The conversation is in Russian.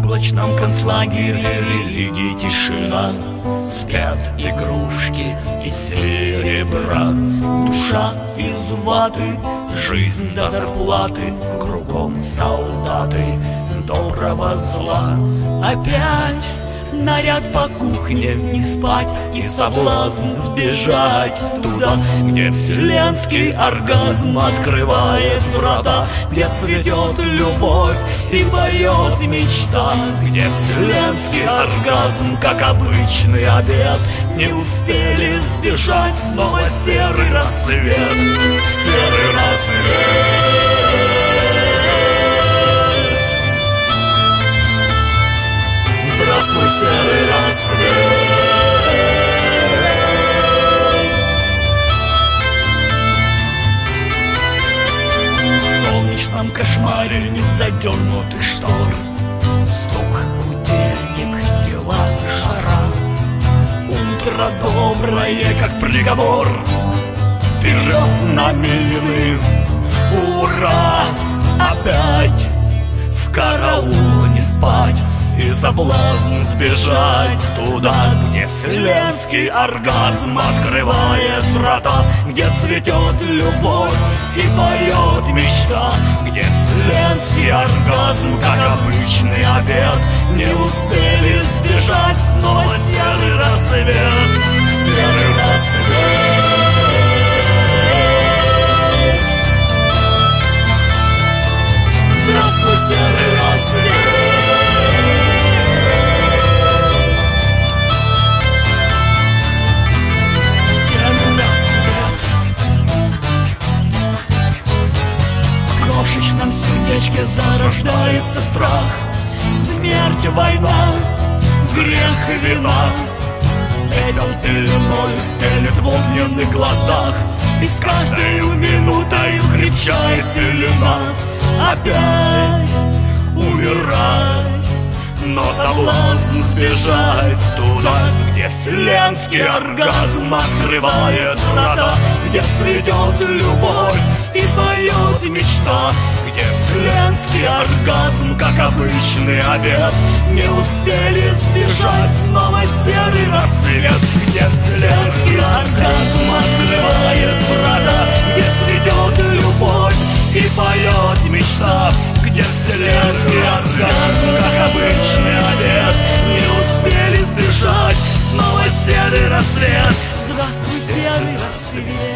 облачном концлагере религии тишина. Спят игрушки из серебра, душа из ваты, жизнь до зарплаты, кругом солдаты доброго зла. Опять наряд по кухне, не спать и соблазн сбежать туда, где вселенский оргазм открывает врата, где цветет любовь и поет мечта, где вселенский оргазм, как обычный обед. Не успели сбежать, снова серый рассвет, серый рассвет. Здравствуй, серый рассвет. В солнечном кошмаре незадернутых штор, стук будильник, дела жара. Утро доброе, как приговор, вперед на мины, ура! Опять в караул не спать и соблазн сбежать туда, где вселенский оргазм открывает врата, где цветет любовь и поет мечта, где вселенский оргазм, как обычный обед. Не успели сбежать, снова серый рассвет, серый рассвет. Здравствуй, серый рассвет. В крошечном сердечке зарождается страх, смерть, война, грех и вина. Пепел пеленой стелет в огненных глазах, и с каждой минутой крепчает пелена. Опять умирать, но соблазн сбежать туда, где вселенский оргазм открывает врата, где цветет любовь и поет мечта, где вселенский оргазм, как обычный обед. Не успели сбежать, снова серый рассвет, где вселенский оргазм открывает врата, где цветет любовь и поет мечта, где вселенский оргазм, как обычный обед. Не успели сбежать, снова серый рассвет. Здравствуй, серый рассвет.